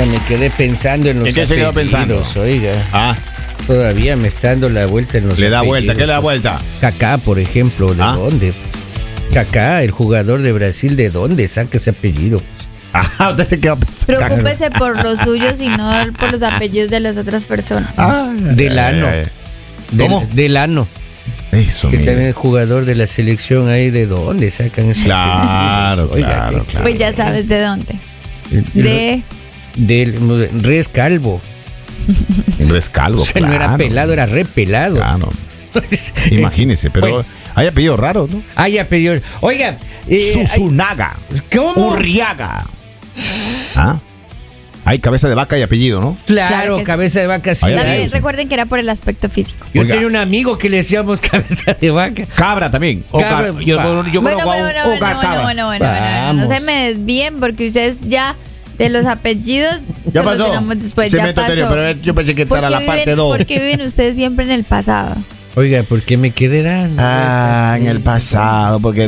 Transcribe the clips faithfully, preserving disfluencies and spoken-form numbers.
Ya me quedé pensando en los ¿En qué se quedó pensando? Oiga. Ah. Todavía me está dando la vuelta en los Le da apellidos. vuelta, ¿qué le da vuelta? Kaká, por ejemplo, ¿de ¿Ah? dónde? Kaká, el jugador de Brasil, ¿de dónde saca ese apellido? Ah, usted se quedó pensando. Preocúpese por los suyos y no por los apellidos de las otras personas. Ah, Delano. eh, Del- ¿Cómo? Delano. Eso, Que mire. también es jugador de la selección ahí, ¿de dónde sacan esos Claro, apellidos? Oiga, claro, que- claro. Pues ya sabes de dónde. De... Del Res Calvo. Es calvo, O sea, no era claro. pelado, era re pelado. Claro. Imagínese, pero Bueno. hay apellido raro, ¿no? Ah, ya pidió. Oiga, eh, Susunaga. ¿cómo? Urriaga. ¿Ah? Hay cabeza de vaca y apellido, ¿no? Claro, Claro que sí. cabeza de vaca. Sí, Ay, También ay, recuerden que era por el aspecto físico. yo Oiga. tenía un amigo que le decíamos cabeza de vaca. Cabra también. O Cabra, ca- yo, va. yo Bueno, conozco a bueno, un- bueno, un bueno, ca- bueno, cabra. bueno, bueno, bueno, no Vamos. se me desvíen porque ustedes ya de los apellidos Ya pasó. solucionamos después, Se ya me toteó, pasó. pero yo pensé que esta era ¿Por la qué parte viven- dos. ¿Por qué viven ustedes siempre en el pasado? Oiga, ¿por qué me quedarán? Ah, en el pasado, porque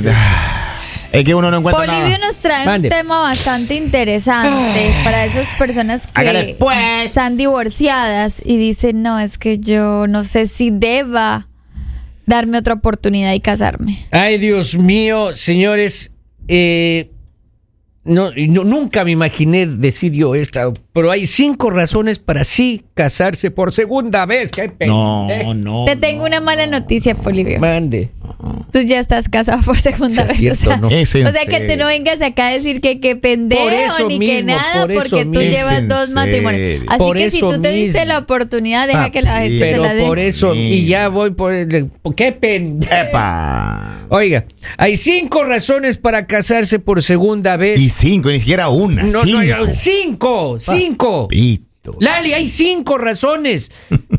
es que uno no encuentra Polibio nada. nos trae Mande. un tema bastante interesante para esas personas que Hágale, pues. están divorciadas y dicen, no, es que yo no sé si deba darme otra oportunidad y casarme. Ay, Dios mío, señores, eh, no, no, nunca me imaginé decir yo esta, pero hay cinco razones para sí casarse por segunda vez. ¡Qué No, pendejo! no. Te tengo una mala noticia, Polibio. Mande. Tú ya estás casado por segunda Sí, vez. es cierto, o sea, ¿no? Es en o sea que tú serio. no vengas acá a decir que qué pendejo Por eso ni que mismo, nada, por eso porque tú mismo. llevas Es en dos matrimonios. serio. Así Por que si eso tú te diste mismo. la oportunidad, deja Ah, que la gente se Pero la dé. por eso, Sí. y ya voy por el... ¡Qué pendejo! Epa. Oiga, hay cinco razones para casarse por segunda vez. Y cinco, ni siquiera una. no, cinco. no, cinco, cinco. Pito. Lali, hay cinco razones.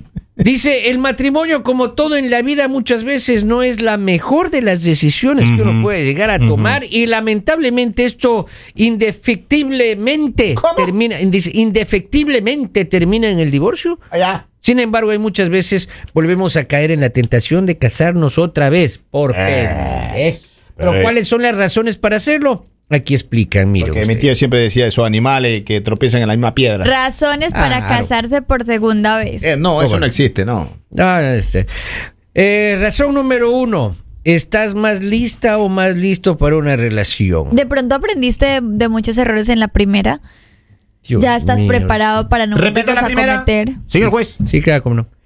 Dice, el matrimonio, como todo en la vida, muchas veces no es la mejor de las decisiones que uno Ujú. puede llegar a tomar, y lamentablemente esto indefectiblemente termina, dice, indefectiblemente termina en el divorcio. Allá. Sin embargo, hay muchas veces volvemos a caer en la tentación de casarnos otra vez por Eh, pendejo. Pero eh. ¿cuáles son las razones para hacerlo? Aquí explican, mire Porque mi usted. tía siempre decía esos animales que tropiezan en la misma piedra. Razones para Claro. casarse por segunda vez. Eh, no, eso ¿Cómo no no? existe, no. Ah, este. Eh, razón número uno. ¿Estás más lista o más listo para una relación? De pronto aprendiste de, de muchos errores en la primera. Dios ya estás mío. preparado para no Repita volverlos la a primera. cometer. Señor juez. Sí, claro, cómo no.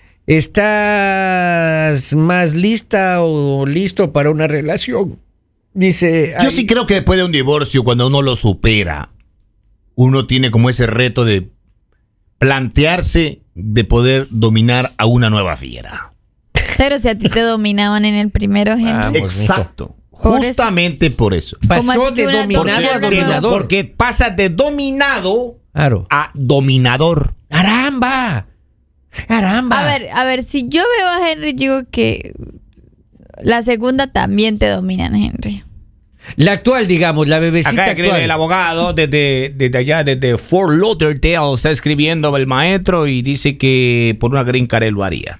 ¿Estás más lista o listo para una relación? Dice... Yo ay, sí creo que después de un divorcio, cuando uno lo supera, uno tiene como ese reto de plantearse de poder dominar a una nueva fiera. Pero si a ti te dominaban en el primero, Henry. Vamos, Exacto. Por eso. Justamente por eso. ¿Cómo pasó así que de una dominado dominada a no? dominador. Porque pasa de dominado Claro. a dominador. ¡Caramba! ¡Caramba! A ver, a ver, si yo veo a Henry, digo que la segunda también te dominan, Henry. La actual, digamos, la bebecita Acá escribe actual. el abogado desde, desde allá, desde Fort Lauderdale, está escribiendo el maestro y dice que por una green card él lo haría.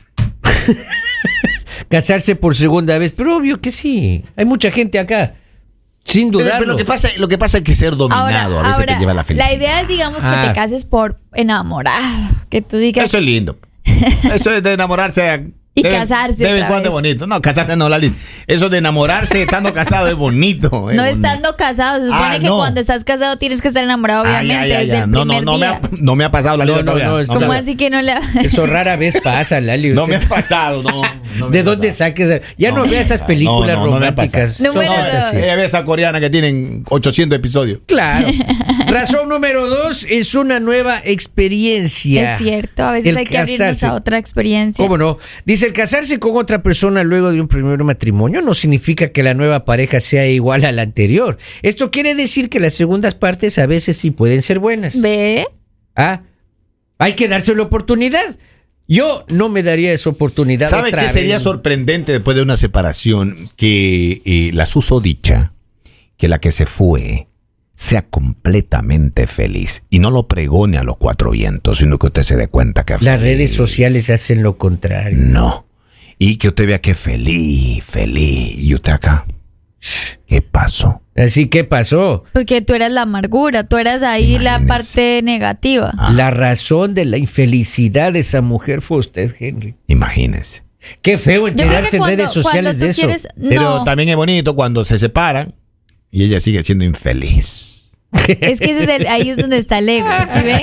Casarse por segunda vez, pero obvio que sí. Hay mucha gente acá, sin Pero, dudarlo. pero lo que pasa, lo que pasa es que ser dominado a veces ahora, te lleva a la felicidad. la idea es, digamos, que Ah. te cases por enamorado. Que tú digas, Eso es lindo. Eso es de enamorarse. Y de- casarse De vez en otra cuando es vez. bonito. No, casarse no, Lali. Eso de enamorarse estando casado es bonito. es no bonito. estando casado. Se supone Ah, que no. cuando estás casado tienes que estar enamorado, Ah, ya, obviamente, ya, desde ya. el No, no, primer no me, día. ha, no me ha pasado, Lali, No, no, todavía. no, es- ¿Cómo claro. así que no le Eso rara vez pasa, Lali. No usted- me ha pasado, no. no me ¿De ha dónde pasado. saques? Ya no, No. vea esas películas No, no, no me ha románticas. pasado. Número Son dos. fantasías. Ella ve esa coreana que tienen ochocientos episodios. Claro. Razón número dos es una nueva experiencia. Es cierto, a veces El hay que abrirnos casarse. a otra experiencia. ¿Cómo no? Dice, el casarse con otra persona luego de un primer matrimonio no significa que la nueva pareja sea igual a la anterior. Esto quiere decir que las segundas partes a veces sí pueden ser buenas. ¿Ve? Ah, hay que darse la oportunidad. Yo no me daría esa oportunidad. ¿Sabe otra qué sería vez. sorprendente después de una separación? Que eh, la susodicha, que la que se fue sea completamente feliz y no lo pregone a los cuatro vientos, sino que usted se dé cuenta que Las feliz. redes sociales hacen lo contrario. No. Y que usted vea que feliz, feliz. Y usted acá. ¿Qué pasó? Así que pasó. Porque tú eras la amargura, tú eras ahí la Imagínese. parte negativa. Ah. La razón de la infelicidad de esa mujer fue usted, Henry. Imagínese. Qué feo Yo creo enterarse que en cuando, redes cuando sociales tú de eso. quieres... Pero No, también es bonito cuando se separan y ella sigue siendo infeliz. es que ese es el- ahí es donde está el ego, ¿sí ven?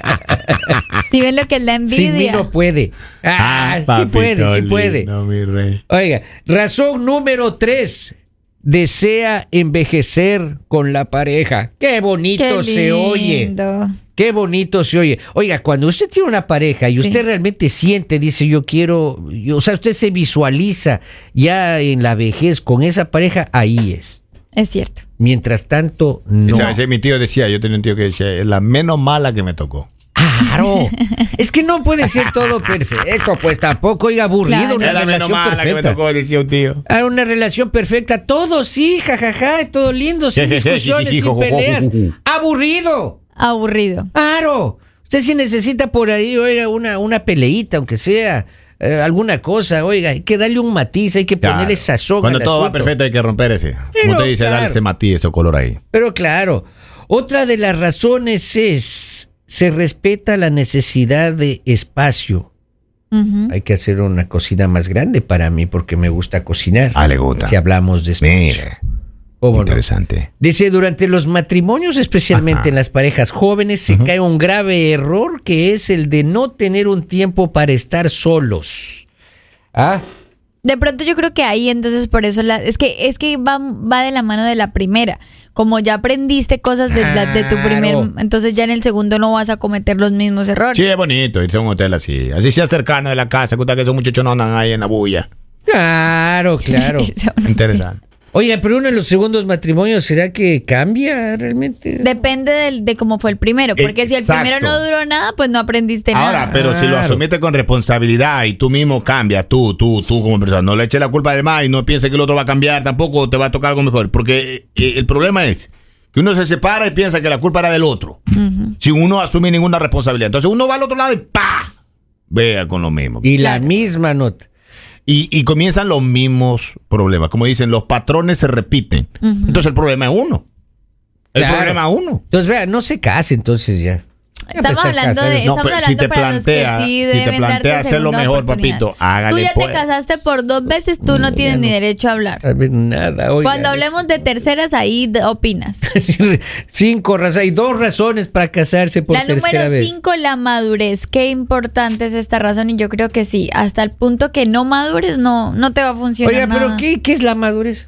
¿Sí ven lo que es la Sin mí envidia? no puede. Ah, sí papito puede, sí puede. lindo, mi rey. Oiga, razón número tres. Desea envejecer con la pareja. Qué bonito Qué se oye. lindo. Qué bonito se oye. Oiga, cuando usted tiene una pareja y Sí. usted realmente siente, dice, yo quiero, yo- o sea, usted se visualiza ya en la vejez con esa pareja, ahí es. Es cierto. Mientras tanto, no. Esa- ese mi tío decía, yo tenía un tío que decía, es la menos mala que me tocó. Claro. Es que no puede ser todo perfecto, pues tampoco, oiga, aburrido, Claro. una Es la menos relación mala que me perfecta. tocó, decía un tío. Ah, una relación perfecta, todo sí, jajaja, todo lindo, sin discusiones, sin peleas. Aburrido. Aburrido. Claro. Usted sí necesita por ahí, oiga, una, una peleita, aunque sea eh, alguna cosa, oiga, hay que darle un matiz, hay que Claro. ponerle sazón Cuando al todo va asunto. perfecto hay que romper ese. Pero, Como te dice, claro. darle ese matiz, ese color ahí. Pero claro, otra de las razones es, se respeta la necesidad de espacio. Ujú. Hay que hacer una cocina más grande para mí porque me gusta cocinar. Ah, le gusta. Si hablamos de espacio. Mire, ¿Cómo no? interesante. Dice, durante los matrimonios, especialmente Ajá. en las parejas jóvenes, se cae un grave error que es el de no tener un tiempo para estar solos. Ah, De pronto yo creo que ahí entonces por eso la, es que es que va, va de la mano de la primera. Como ya aprendiste cosas de, la- de tu primer, Claro. entonces ya en el segundo no vas a cometer los mismos errores. Sí, es bonito irse a un hotel así. Así sea cercano de la casa, cuenta que esos muchachos no andan ahí en la bulla. claro, claro. Interesante. Oye, pero uno de los segundos matrimonios, ¿será que cambia realmente? Depende del- de cómo fue el primero, porque si el Exacto. primero no duró nada, pues no aprendiste Ahora, nada. pero si lo Claro. asumiste con responsabilidad y tú mismo cambias, tú, tú, tú como persona, no le eches la culpa al más y no pienses que el otro va a cambiar, tampoco te va a tocar algo mejor. Porque eh, el problema es que uno se separa y piensa que la culpa era del otro, sin uno asume ninguna responsabilidad. Entonces uno va al otro lado y ¡pa! Vea con lo mismo. Y la Claro. misma nota. Y, y comienzan los mismos problemas. Como dicen, los patrones se repiten. Entonces el problema es uno. El Claro. problema es uno. Entonces, vea, no se case entonces ya. Estamos Ya, pues, hablando de, estar No, estamos pero si hablando te para plantea- los que sí si te deben plantea darte hacerlo segunda mejor, oportunidad. papito, hágale, Tú ya pues. te casaste por dos veces, tú no tienes ni derecho a hablar. A ver, nada, oiga. Cuando hablemos de terceras, ahí de- opinas. Cinco razones, hay dos razones para casarse por La tercera número vez. cinco, la madurez. Qué importante es esta razón y yo creo que sí. Hasta el punto que no madures, no, no te va a funcionar Oiga, pero nada. ¿qué, ¿qué es la madurez?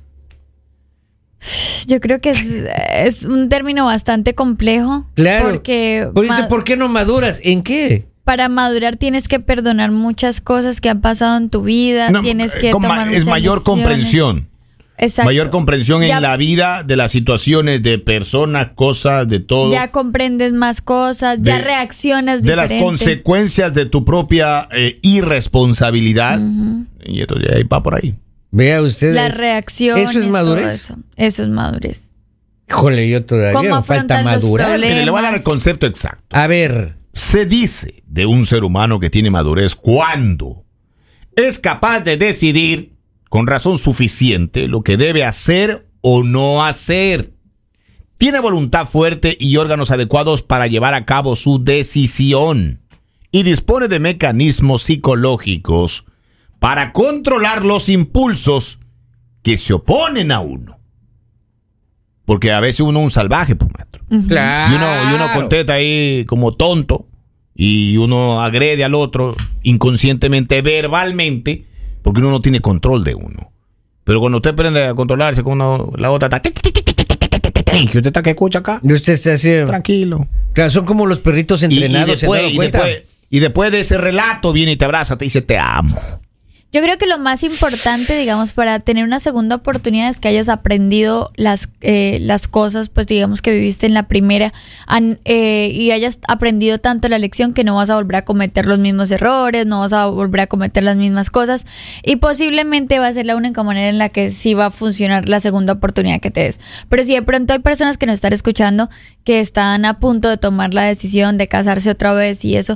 Yo creo que es, es un término bastante complejo. Claro. Porque Por eso, ma- ¿por qué no maduras? ¿En qué? para madurar tienes que perdonar muchas cosas que han pasado en tu vida. No, tienes eh, que con ma- tomar es muchas mayor lecciones. comprensión. Exacto. Mayor comprensión Ya- en la vida de las situaciones de personas, cosas, de todo. Ya comprendes más cosas, De- ya reaccionas de las diferente. consecuencias de tu propia eh, irresponsabilidad. Y esto ya va por ahí. Vea ustedes. Las reacciones, ¿Eso es todo madurez? eso. Eso es madurez. Híjole, yo todavía ¿Cómo me falta afrontas los madurar. problemas? Mire, le voy a dar el concepto exacto. A ver, Se dice de un ser humano que tiene madurez cuando es capaz de decidir con razón suficiente lo que debe hacer o no hacer. Tiene voluntad fuerte y órganos adecuados para llevar a cabo su decisión. Y dispone de mecanismos psicológicos para controlar los impulsos que se oponen a uno. Porque a veces uno es un salvaje, pues, maestro. claro. Y uno, y uno contesta ahí como tonto y uno agrede al otro inconscientemente, verbalmente, porque uno no tiene control de uno. Pero cuando usted aprende a controlarse con uno, la otra está... ¿Que usted está que escucha acá? Y usted está así. Tranquilo. Claro, son como los perritos Y, y entrenados. ¿se han después, dado y, cuenta? después, y después de ese relato viene y te abraza, te dice te amo. Yo creo que lo más importante, digamos, para tener una segunda oportunidad es que hayas aprendido las, eh, las cosas, pues digamos que viviste en la primera an- eh, y hayas aprendido tanto la lección que no vas a volver a cometer los mismos errores, no vas a volver a cometer las mismas cosas y posiblemente va a ser la única manera en la que sí va a funcionar la segunda oportunidad que te des. Pero si de pronto hay personas que nos están escuchando que están a punto de tomar la decisión de casarse otra vez y eso...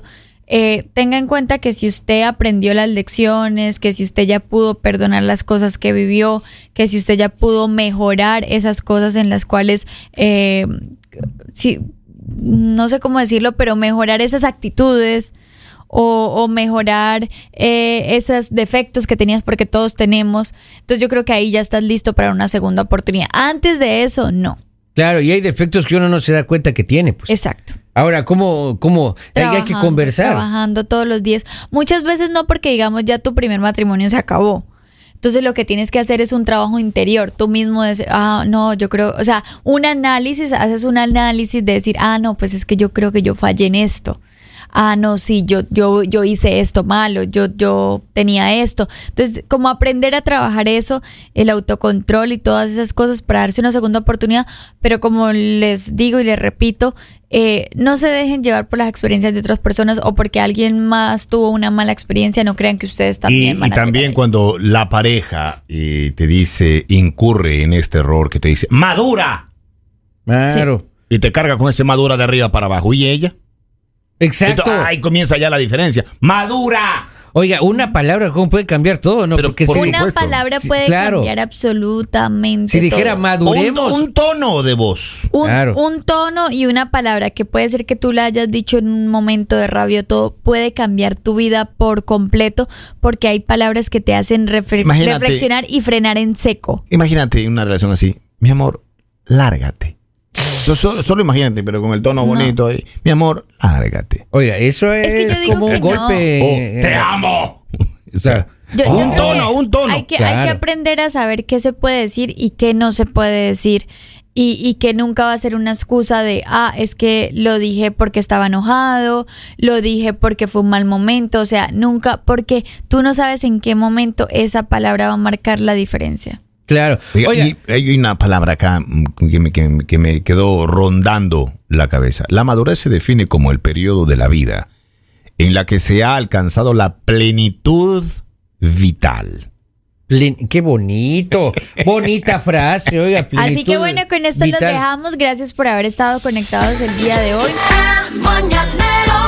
eh, tenga en cuenta que si usted aprendió las lecciones, que si usted ya pudo perdonar las cosas que vivió, que si usted ya pudo mejorar esas cosas en las cuales, eh, si, no sé cómo decirlo, pero mejorar esas actitudes o, o mejorar eh, esos defectos que tenías, porque todos tenemos. Entonces yo creo que ahí ya estás listo para una segunda oportunidad. Antes de eso, no. Claro, y hay defectos que uno no se da cuenta que tiene, pues. Exacto. Ahora, ¿cómo, cómo? Hay que conversar. Trabajando todos los días. Muchas veces no, porque digamos ya tu primer matrimonio se acabó. Entonces lo que tienes que hacer es un trabajo interior. Tú mismo dices, ah, no, yo creo, o sea, un análisis, haces un análisis de decir, ah, no, pues es que yo creo que yo fallé en esto. Ah, no, sí, yo, yo, yo hice esto malo, yo, yo tenía esto. Entonces, como aprender a trabajar eso, el autocontrol y todas esas cosas para darse una segunda oportunidad, pero como les digo y les repito, eh, no se dejen llevar por las experiencias de otras personas o porque alguien más tuvo una mala experiencia, no crean que ustedes también y, van a y también llegar. cuando la pareja eh, te dice, incurre en este error que te dice, ¡madura! Claro. Sí. Y te carga con ese madura de arriba para abajo. ¿Y ella? Exacto. Entonces, ahí comienza ya la diferencia. ¡Madura! Oiga, una palabra cómo puede cambiar todo, ¿no? Pero Porque por si, Una supuesto. palabra Sí, puede claro. cambiar absolutamente si dijera todo. maduremos. Un, un tono de voz. Un, Claro. un tono y una palabra que puede ser que tú la hayas dicho en un momento de rabia, todo puede cambiar tu vida por completo, porque hay palabras que te hacen refle- Imagínate. reflexionar y frenar en seco. Imagínate una relación así. Mi amor, lárgate. So- Solo, solo imagínate, pero con el tono No. bonito ahí. Mi amor, lárgate. Oiga, eso es, Es que yo digo como que un no. golpe. Oh, te amo. O sea, Yo- yo un creo tono, que un tono. Hay que, hay Claro. que aprender a saber qué se puede decir y qué no se puede decir. Y, y que nunca va a ser una excusa de, ah, es que lo dije porque estaba enojado, lo dije porque fue un mal momento. O sea, nunca, porque tú no sabes en qué momento esa palabra va a marcar la diferencia. claro. Oiga, Oiga, y hay una palabra acá mm, que me, que, que me quedó rondando la cabeza. La madurez se define como el periodo de la vida en la que se ha alcanzado la plenitud vital. plen- qué bonito. Bonita frase, oiga. Así plenitud que bueno, con esto vital. los dejamos. Gracias por haber estado conectados el día de hoy. El mañanero